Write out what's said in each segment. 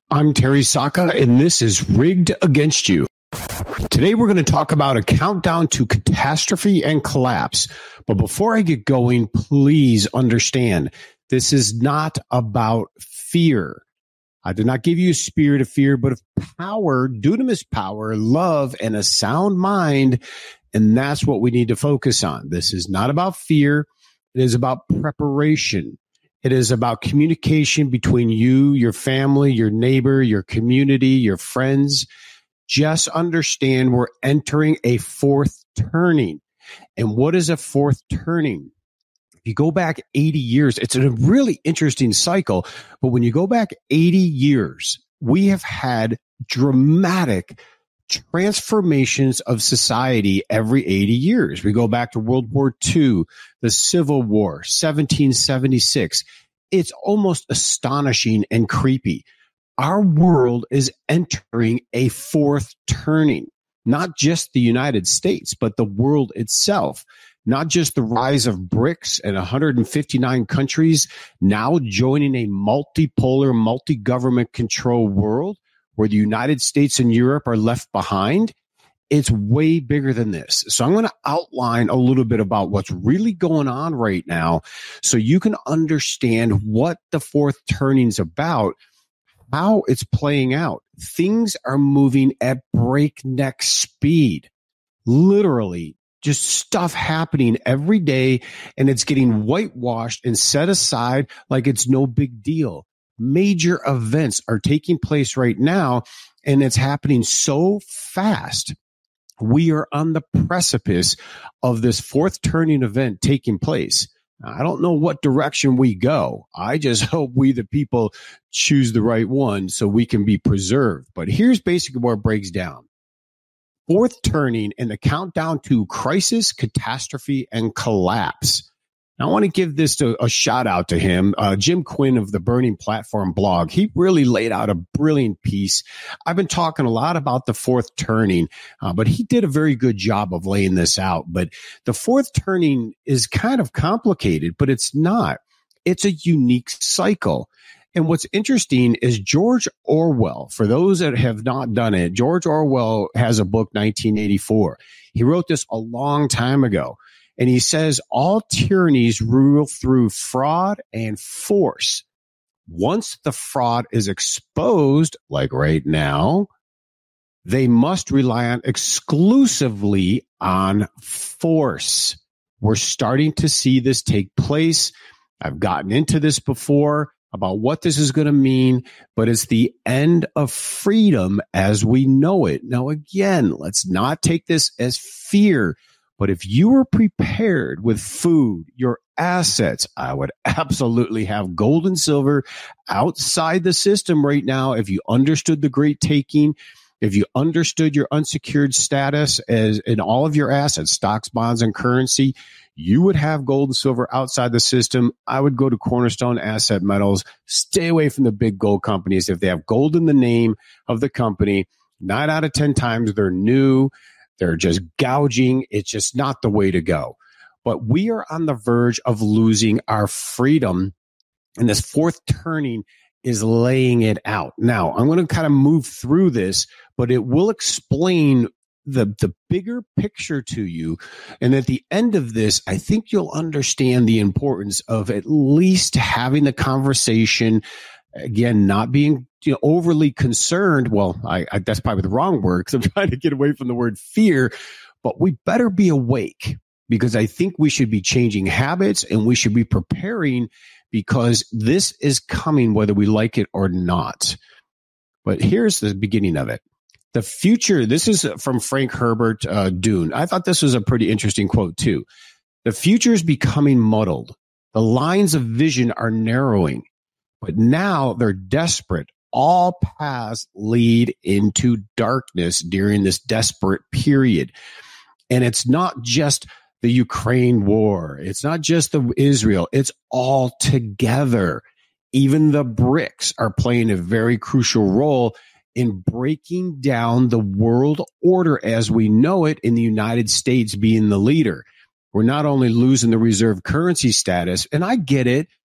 I'm Terry Saka, and this is Rigged Against You. Today, we're going to talk about a countdown to catastrophe and collapse. But before I get going, please understand, this is not about fear. I did not give you a spirit of fear, but of power, dunamis power, love, and a sound mind. And that's what we need to focus on. This is not about fear. It is about preparation. It is about communication between you, your family, your neighbor, your community, your friends. Just understand we're entering a fourth turning. And what is a fourth turning? If you go back 80 years, it's a really interesting cycle. But when you go back 80 years, we have had dramatic transformations of society every 80 years. We go back to World War II, the Civil War, 1776. It's almost astonishing and creepy. Our world is entering a fourth turning, not just the United States, but the world itself. Not just the rise of BRICS and 159 countries now joining a multipolar, multi-government control world, where the United States and Europe are left behind. It's way bigger than this. So I'm going to outline a little bit about what's really going on right now so you can understand what the fourth turning's about, how it's playing out. Things are moving at breakneck speed. Literally, just stuff happening every day, and it's getting whitewashed and set aside like it's no big deal. Major events are taking place right now, and it's happening so fast. We are on the precipice of this fourth turning event taking place. I don't know what direction we go. I just hope we, the people, choose the right one so we can be preserved. But here's basically where it breaks down. Fourth turning in the countdown to crisis, catastrophe, and collapse. Now, I want to give this a shout out to him, Jim Quinn of the Burning Platform blog. He really laid out a brilliant piece. I've been talking a lot about the fourth turning, but he did a very good job of laying this out. But the fourth turning is kind of complicated, but it's not. It's a unique cycle. And what's interesting is George Orwell. For those that have not done it, George Orwell has a book, 1984. He wrote this a long time ago. And he says all tyrannies rule through fraud and force. Once the fraud is exposed, like right now, they must rely exclusively on force. We're starting to see this take place. I've gotten into this before about what this is going to mean, but it's the end of freedom as we know it. Now, again, let's not take this as fear. But if you were prepared with food, your assets, I would absolutely have gold and silver outside the system right now. If you understood the great taking, if you understood your unsecured status as in all of your assets, stocks, bonds, and currency, you would have gold and silver outside the system. I would go to Cornerstone Asset Metals. Stay away from the big gold companies. If they have gold in the name of the company, 9 out of 10 times they're new. They're just gouging. It's just not the way to go. But we are on the verge of losing our freedom. And this fourth turning is laying it out. Now, I'm going to kind of move through this, but it will explain the bigger picture to you. And at the end of this, I think you'll understand the importance of at least having the conversation. Again, not being overly concerned. Well, I that's probably the wrong word because I'm trying to get away from the word fear, but we better be awake because I think we should be changing habits and we should be preparing because this is coming whether we like it or not. But here's the beginning of it. The future, this is from Frank Herbert, Dune. I thought this was a pretty interesting quote too. The future is becoming muddled. The lines of vision are narrowing, but now they're desperate. All paths lead into darkness during this desperate period. And it's not just the Ukraine war. It's not just the Israel. It's all together. Even the BRICS are playing a very crucial role in breaking down the world order as we know it, in the United States being the leader. We're not only losing the reserve currency status, and I get it,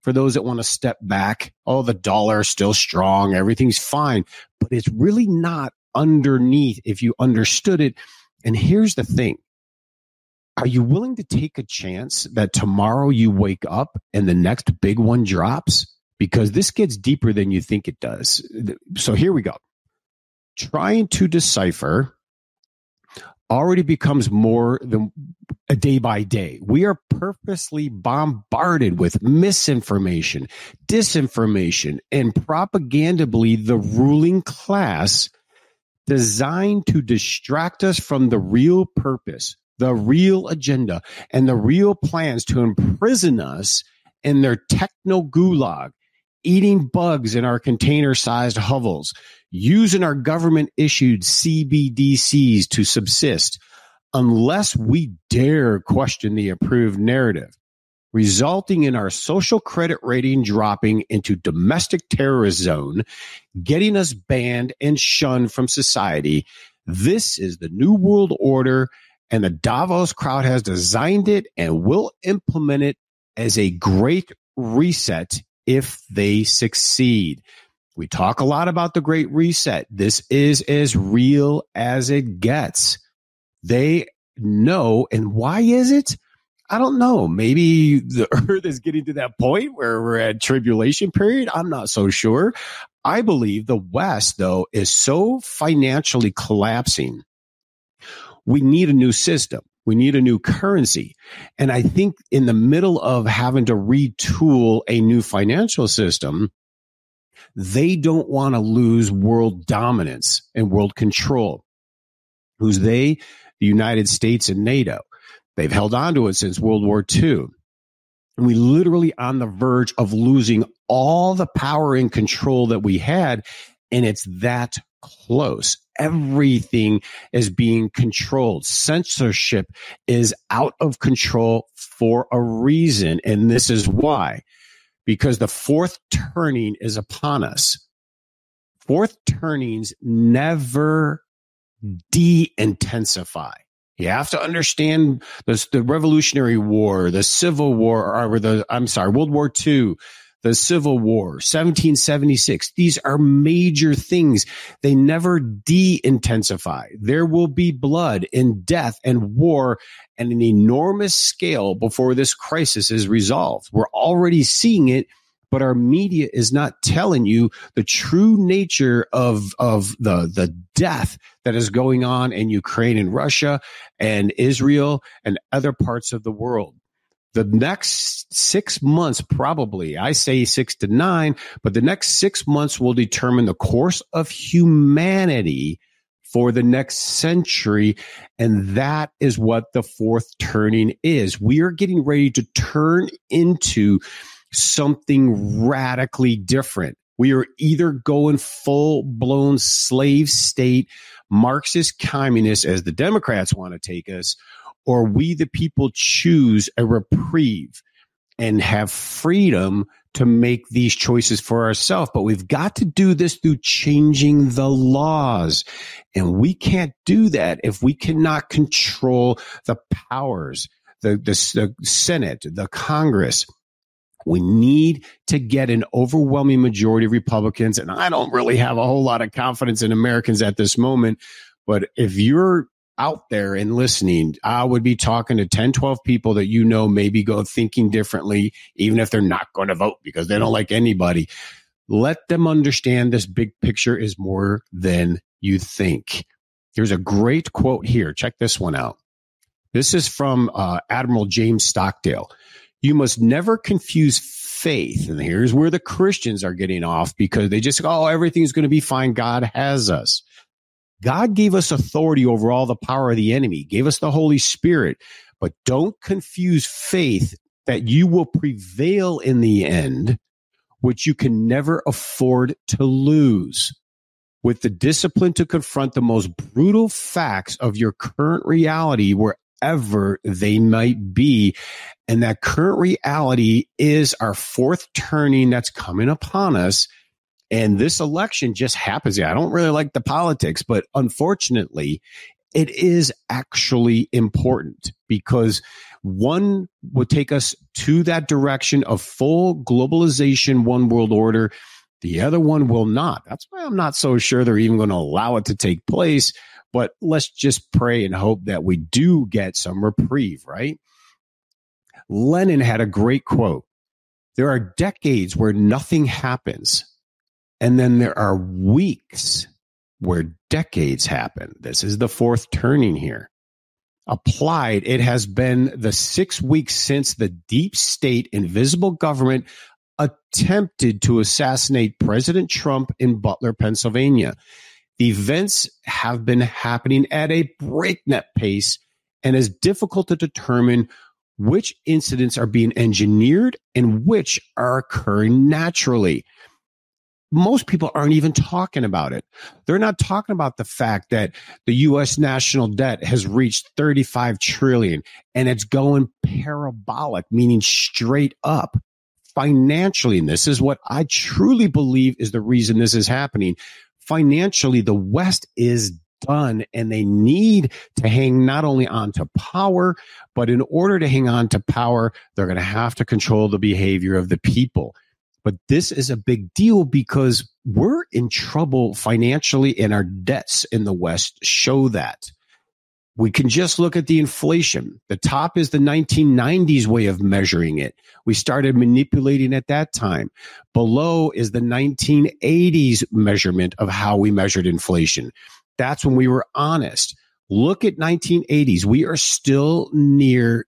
for those that want to step back. Oh, the dollar is still strong. Everything's fine. But it's really not underneath if you understood it. And here's the thing. Are you willing to take a chance that tomorrow you wake up and the next big one drops? Because this gets deeper than you think it does. So here we go. Trying to decipher already becomes more than a day by day. We are purposely bombarded with misinformation, disinformation, and propagandably the ruling class designed to distract us from the real purpose, the real agenda, and the real plans to imprison us in their techno gulag, eating bugs in our container-sized hovels, using our government-issued CBDCs to subsist, unless we dare question the approved narrative, resulting in our social credit rating dropping into domestic terrorist zone, getting us banned and shunned from society. This is the New World Order, and the Davos crowd has designed it and will implement it as a great reset if they succeed. We talk a lot about the Great Reset. This is as real as it gets. They know. And why is it? I don't know. Maybe the earth is getting to that point where we're at tribulation period. I'm not so sure. I believe the West, though, is so financially collapsing. We need a new system. We need a new currency. And I think in the middle of having to retool a new financial system, they don't want to lose world dominance and world control. Who's they? The United States and NATO. They've held on to it since World War II. And we literally on the verge of losing all the power and control that we had. And it's that close. Everything is being controlled. Censorship is out of control for a reason. And this is why. Because the fourth turning is upon us. Fourth turnings never de-intensify. You have to understand the Revolutionary War, the Civil War, or World War II, the Civil War, 1776. These are major things. They never de-intensify. There will be blood and death and war at an enormous scale before this crisis is resolved. We're already seeing it, but our media is not telling you the true nature of the death that is going on in Ukraine and Russia and Israel and other parts of the world. The next 6 months, probably, I say 6 to 9, but the next 6 months will determine the course of humanity for the next century. And that is what the fourth turning is. We are getting ready to turn into something radically different. We are either going full-blown slave state, Marxist communist, as the Democrats want to take us, or we, the people, choose a reprieve and have freedom to make these choices for ourselves. But we've got to do this through changing the laws. And we can't do that if we cannot control the powers, the Senate, the Congress. We need to get an overwhelming majority of Republicans. And I don't really have a whole lot of confidence in Americans at this moment. But if you're out there and listening, I would be talking to 10, 12 people that you know maybe go thinking differently, even if they're not going to vote because they don't like anybody. Let them understand this big picture is more than you think. Here's a great quote here. Check this one out. This is from Admiral James Stockdale. You must never confuse faith. And here's where the Christians are getting off because they just go, oh, everything's going to be fine. God has us. God gave us authority over all the power of the enemy, gave us the Holy Spirit, but don't confuse faith that you will prevail in the end, which you can never afford to lose, with the discipline to confront the most brutal facts of your current reality wherever they might be. And that current reality is our fourth turning that's coming upon us. And this election just happens. I don't really like the politics, but unfortunately, It is actually important because one would take us to that direction of full globalization, one world order. The other one will not. That's why I'm not so sure they're even going to allow it to take place. But let's just pray and hope that we do get some reprieve, right? Lenin had a great quote. There are decades where nothing happens, and then there are weeks where decades happen. This is the fourth turning here. Applied, it has been the 6 weeks since the deep state invisible government attempted to assassinate President Trump in Butler, Pennsylvania. The events have been happening at a breakneck pace and is difficult to determine which incidents are being engineered and which are occurring naturally. Most people aren't even talking about it. They're not talking about the fact that the U.S. national debt has reached $35 trillion and it's going parabolic, meaning straight up financially. And this is what I truly believe is the reason this is happening. Financially, the West is done and they need to hang not only on to power, but in order to hang on to power, they're going to have to control the behavior of the people. But this is a big deal because we're in trouble financially and our debts in the West show that. We can just look at the inflation. The top is the 1990s way of measuring it. We started manipulating at that time. Below is the 1980s measurement of how we measured inflation. That's when we were honest. Look at 1980s. We are still near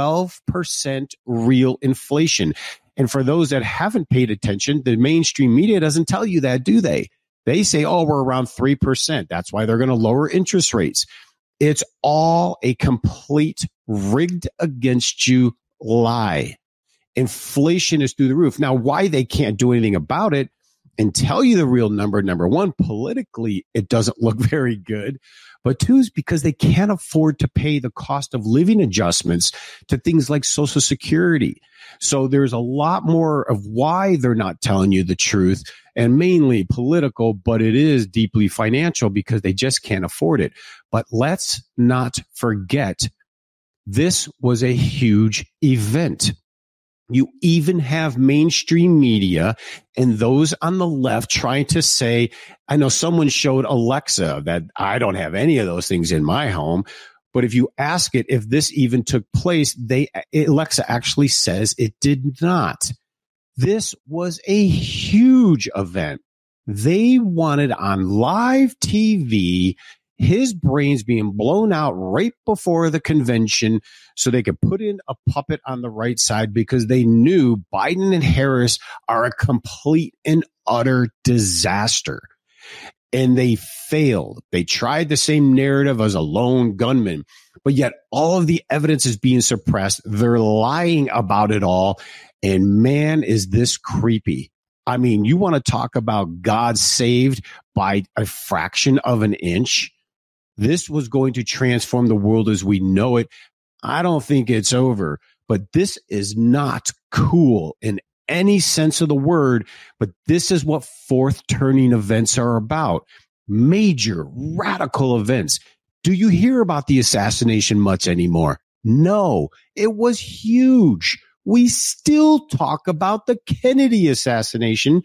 12% real inflation. And for those that haven't paid attention, the mainstream media doesn't tell you that, do they? They say, oh, we're around 3%. That's why they're going to lower interest rates. It's all a complete rigged against you lie. Inflation is through the roof. Now, why they can't do anything about it and tell you the real number one, politically, it doesn't look very good. But two is because they can't afford to pay the cost of living adjustments to things like Social Security. So there's a lot more of why they're not telling you the truth, and mainly political, but it is deeply financial because they just can't afford it. But let's not forget, this was a huge event. You even have mainstream media and those on the left trying to say, I know someone showed Alexa that I don't have any of those things in my home. But if you ask it if this even took place, Alexa actually says it did not. This was a huge event. They wanted on live TV his brains being blown out right before the convention so they could put in a puppet on the right side because they knew Biden and Harris are a complete and utter disaster. And they failed. They tried the same narrative as a lone gunman, but yet all of the evidence is being suppressed. They're lying about it all. And man, is this creepy. I mean, you want to talk about God saved by a fraction of an inch? This was going to transform the world as we know it. I don't think it's over, but this is not cool in any sense of the word. But this is what fourth turning events are about. Major radical events. Do you hear about the assassination much anymore? No, it was huge. We still talk about the Kennedy assassination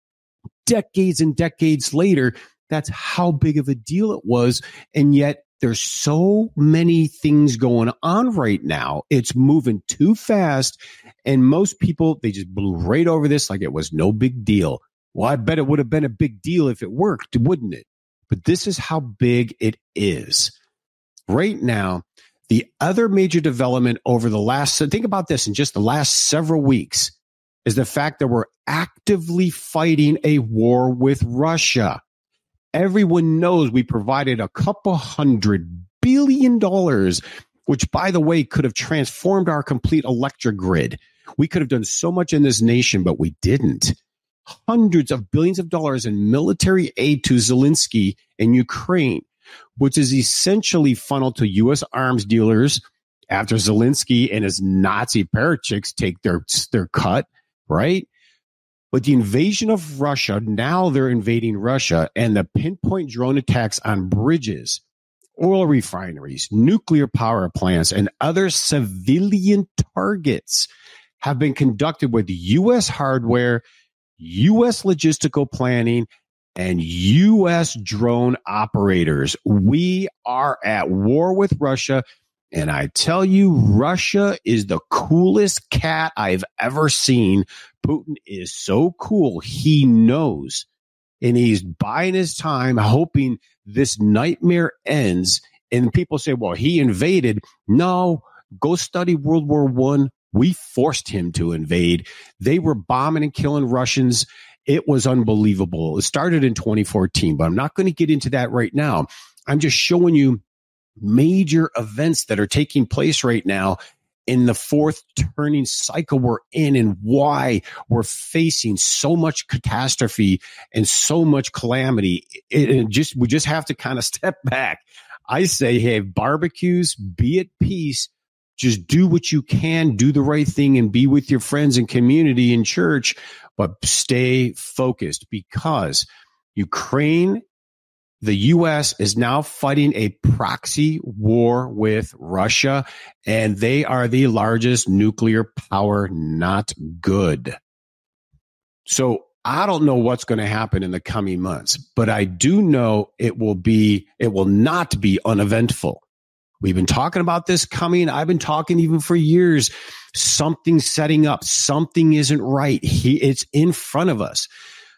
decades and decades later. That's how big of a deal it was. And yet there's so many things going on right now. It's moving too fast. And most people, they just blew right over this like it was no big deal. Well, I bet it would have been a big deal if it worked, wouldn't it? But this is how big it is. Right now, the other major development over the last, think about this, in just the last several weeks, is the fact that we're actively fighting a war with Russia. Everyone knows we provided a couple $100 billion, which, by the way, could have transformed our complete electric grid. We could have done so much in this nation, but we didn't. Hundreds of billions of dollars in military aid to Zelensky in Ukraine, which is essentially funneled to U.S. arms dealers after Zelensky and his Nazi parachicks take their cut, right? But the invasion of Russia, now they're invading Russia, and the pinpoint drone attacks on bridges, oil refineries, nuclear power plants, and other civilian targets have been conducted with U.S. hardware, U.S. logistical planning, and U.S. drone operators. We are at war with Russia. And I tell you, Russia is the coolest cat I've ever seen. Putin is so cool. He knows. And he's buying his time, hoping this nightmare ends. And people say, well, he invaded. No, go study World War I. We forced him to invade. They were bombing and killing Russians. It was unbelievable. It started in 2014, but I'm not going to get into that right now. I'm just showing you major events that are taking place right now in the fourth turning cycle we're in, and why we're facing so much catastrophe and so much calamity. We just have to kind of step back. I say, hey, barbecues, be at peace. Just do what you can, do the right thing, and be with your friends and community and church, but stay focused, because Ukraine, the U.S. is now fighting a proxy war with Russia, and they are the largest nuclear power. Not good. So I don't know what's going to happen in the coming months, but I do know it will not be uneventful. We've been talking about this coming. I've been talking even for years. Something's setting up. Something isn't right. It's in front of us.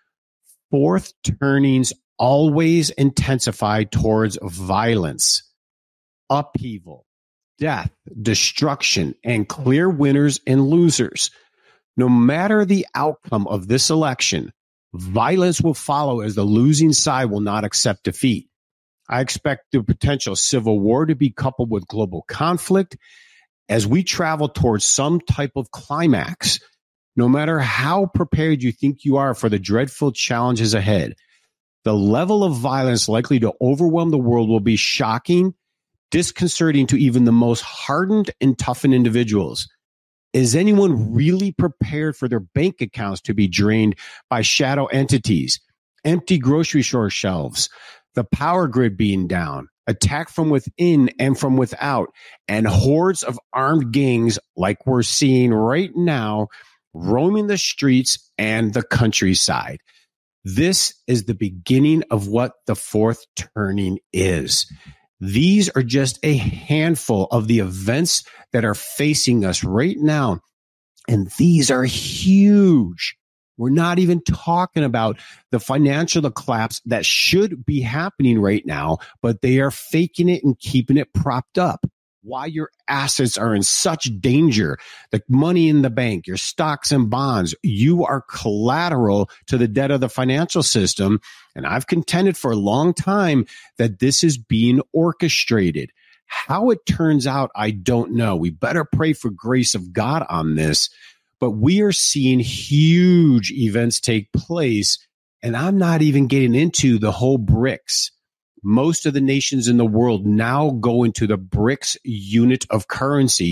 Fourth turnings always intensify towards violence, upheaval, death, destruction, and clear winners and losers. No matter the outcome of this election, violence will follow, as the losing side will not accept defeat. I expect the potential civil war to be coupled with global conflict as we travel towards some type of climax. No matter how prepared you think you are for the dreadful challenges ahead, the level of violence likely to overwhelm the world will be shocking, disconcerting to even the most hardened and toughened individuals. Is anyone really prepared for their bank accounts to be drained by shadow entities, empty grocery store shelves, the power grid being down, attack from within and from without, and hordes of armed gangs like we're seeing right now roaming the streets and the countryside? This is the beginning of what the fourth turning is. These are just a handful of the events that are facing us right now. And these are huge. We're not even talking about the financial collapse that should be happening right now, but they are faking it and keeping it propped up. Why your assets are in such danger, the money in the bank, your stocks and bonds, you are collateral to the debt of the financial system. And I've contended for a long time that this is being orchestrated. How it turns out, I don't know. We better pray for grace of God on this. But we are seeing huge events take place, and I'm not even getting into the whole BRICS. Most of the nations in the world now go into the BRICS unit of currency,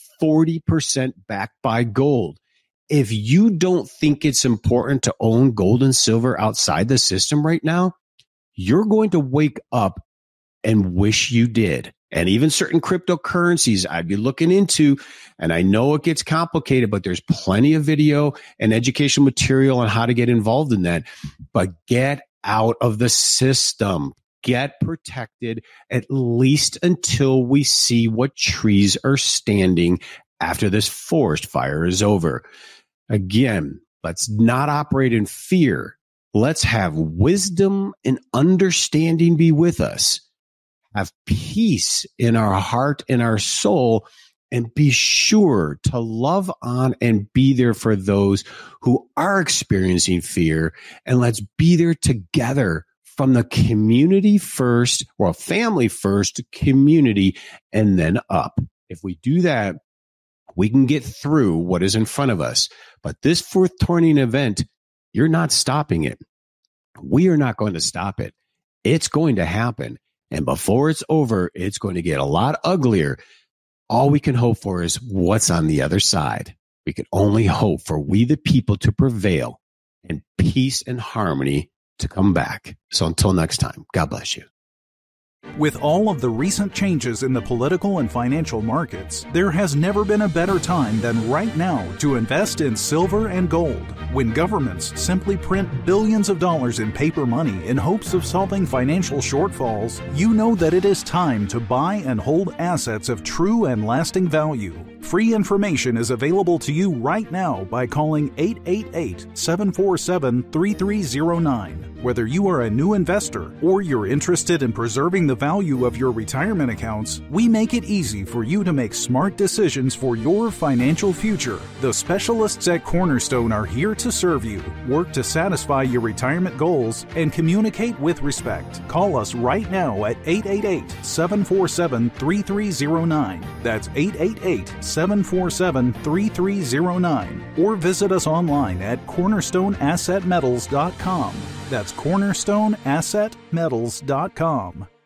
40% backed by gold. If you don't think it's important to own gold and silver outside the system right now, you're going to wake up and wish you did. And even certain cryptocurrencies I'd be looking into, and I know it gets complicated, but there's plenty of video and educational material on how to get involved in that. But get out of the system. Get protected, at least until we see what trees are standing after this forest fire is over. Again, let's not operate in fear. Let's have wisdom and understanding be with us. Have peace in our heart and our soul, and be sure to love on and be there for those who are experiencing fear. And let's be there together from the community first, or family first, community, and then up. If we do that, we can get through what is in front of us. But this fourth turning event, you're not stopping it. We are not going to stop it. It's going to happen. And before it's over, it's going to get a lot uglier. All we can hope for is what's on the other side. We can only hope for we the people to prevail and peace and harmony to come back. So until next time, God bless you. With all of the recent changes in the political and financial markets, there has never been a better time than right now to invest in silver and gold. When governments simply print billions of dollars in paper money in hopes of solving financial shortfalls, you know that it is time to buy and hold assets of true and lasting value. Free information is available to you right now by calling 888-747-3309. Whether you are a new investor or you're interested in preserving the value of your retirement accounts, we make it easy for you to make smart decisions for your financial future. The specialists at Cornerstone are here to serve you, work to satisfy your retirement goals, and communicate with respect. Call us right now at 888-747-3309. That's 888-747-3309. Or visit us online at cornerstoneassetmetals.com. That's cornerstoneassetmetals.com.